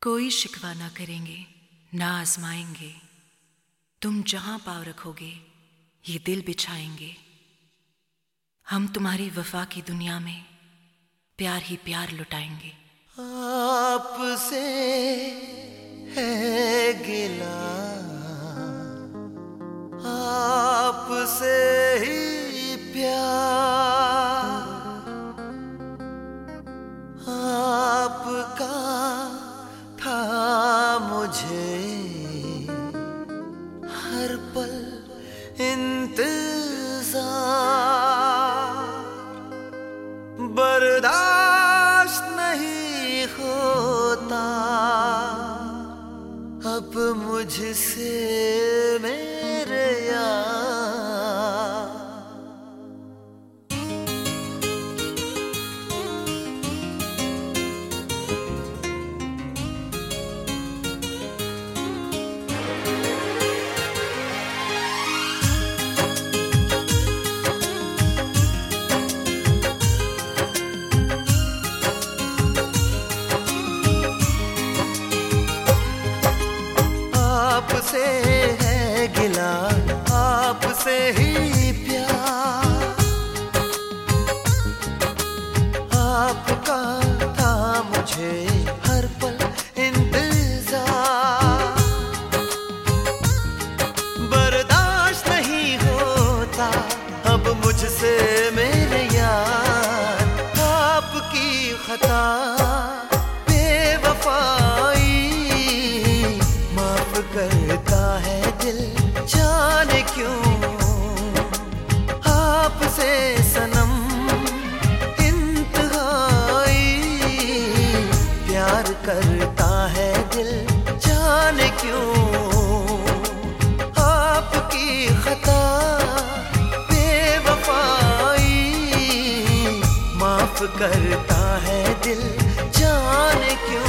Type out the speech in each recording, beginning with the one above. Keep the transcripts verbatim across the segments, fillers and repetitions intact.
कोई शिकवा ना करेंगे, ना आजमाएंगे। तुम जहां पाँव रखोगे ये दिल बिछाएंगे। हम तुम्हारी वफा की दुनिया में प्यार ही प्यार लुटाएंगे। आपसे है गिला, आपसे ही प्यार, आपका था मुझे हर पल इंतजार। बर्दाश्त नहीं होता अब मुझसे मेरे यार। आपसे है गिला, आपसे ही प्यार, आपका था मुझे हर पल इंतजार। बर्दाश्त नहीं होता अब मुझसे मेरे यार। आपकी खता करता है दिल जाने क्यों। आपसे सनम इंतहाई प्यार करता है दिल जाने क्यों। आपकी खता बेवफाई माफ करता है दिल जाने क्यों।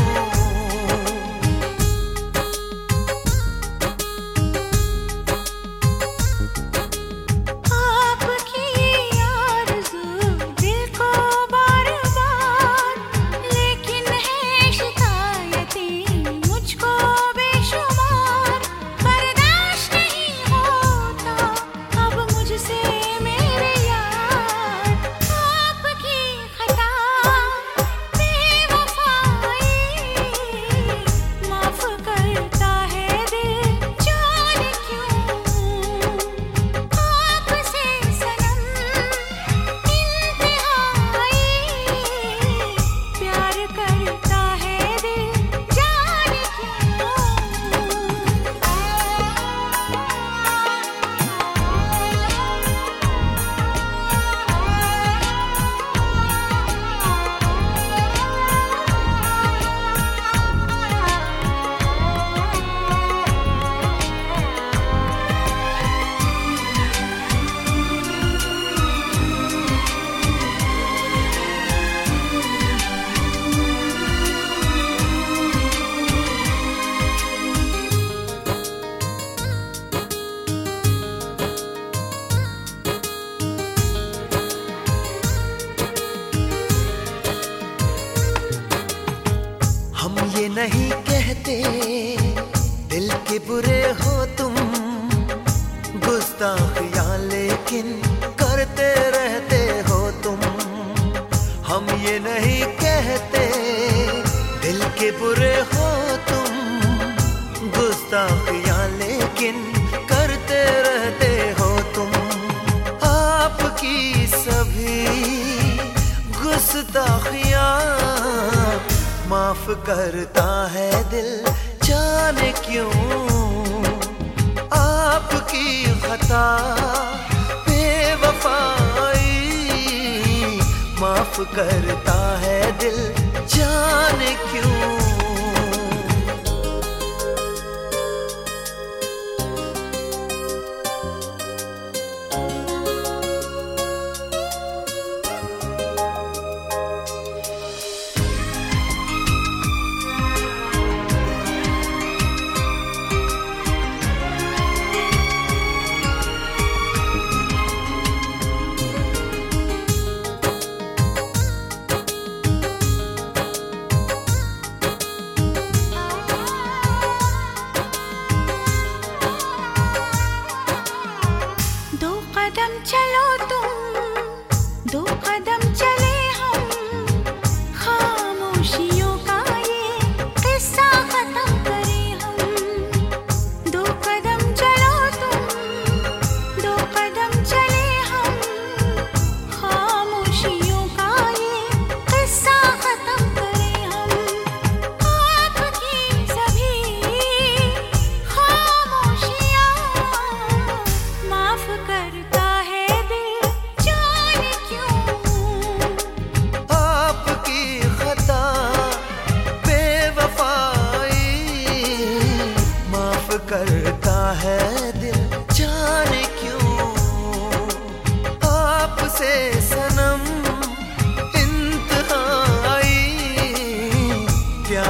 हम ये नहीं कहते दिल के बुरे हो तुम, गुस्ताखियां लेकिन करते रहते हो तुम। हम ये नहीं कहते दिल के बुरे हो तुम, गुस्ताखियां लेकिन करते रहते हो तुम। आपकी सभी गुस्ताखियां माफ करता है दिल जाने क्यों। आपकी खता बेवफाई माफ करता है दिल जाने क्यों।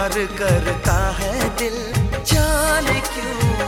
प्यार करता है दिल, जाने क्यों